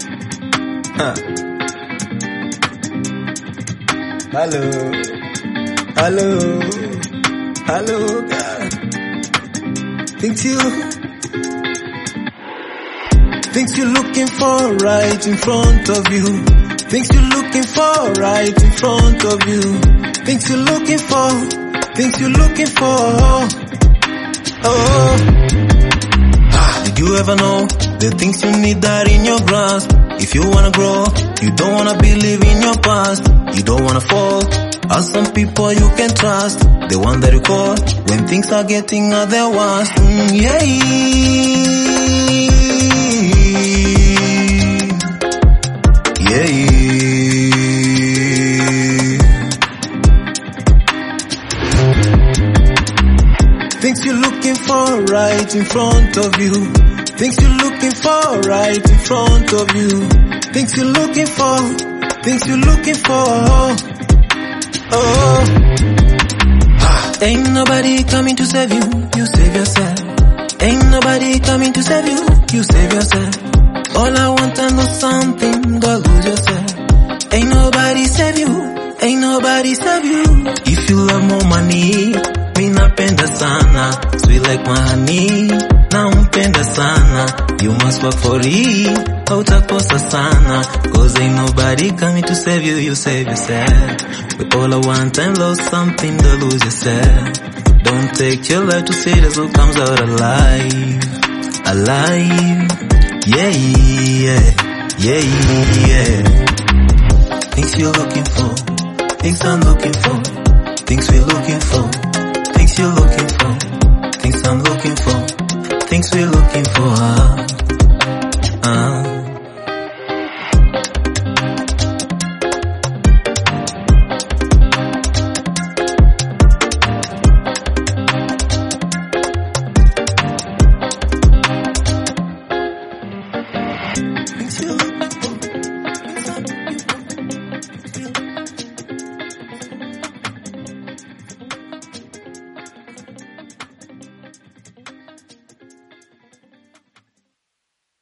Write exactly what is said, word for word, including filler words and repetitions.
Huh. Hello, hello, hello, God. Things you, things you're looking for right in front of you. Things you're looking for right in front of you. Things you're looking for, things you're looking for. Oh, ah, did you ever know the things you need are in your grasp? If you wanna grow, you don't wanna believe in your past. You don't wanna fall. Are some people you can trust, the one that you call when things are getting at their worst. Mm, yeah. Yeah. Things you're looking for right in front of you. Things you're looking for right in front of you. Things you're looking for, things you're looking for. Oh, ah. Ain't nobody coming to save you, you save yourself. Ain't nobody coming to save you, you save yourself. All I want to know something, don't lose yourself. Ain't nobody save you, ain't nobody save you. If you love more money, mi napenda sana. Sweet like my honey, nampenda sana. You must work for it, hautakosa sana. Cause ain't nobody coming to save you, you save yourself. We all at one time lost something, don't lose yourself. Don't take your life too serious, who comes out alive, alive. Yeah, yeah, yeah, yeah. Things you're looking for, things I'm looking for. Things we're looking for, things you're looking for. Things I'm looking for, things we're looking for. Uh, uh. Things you're looking for.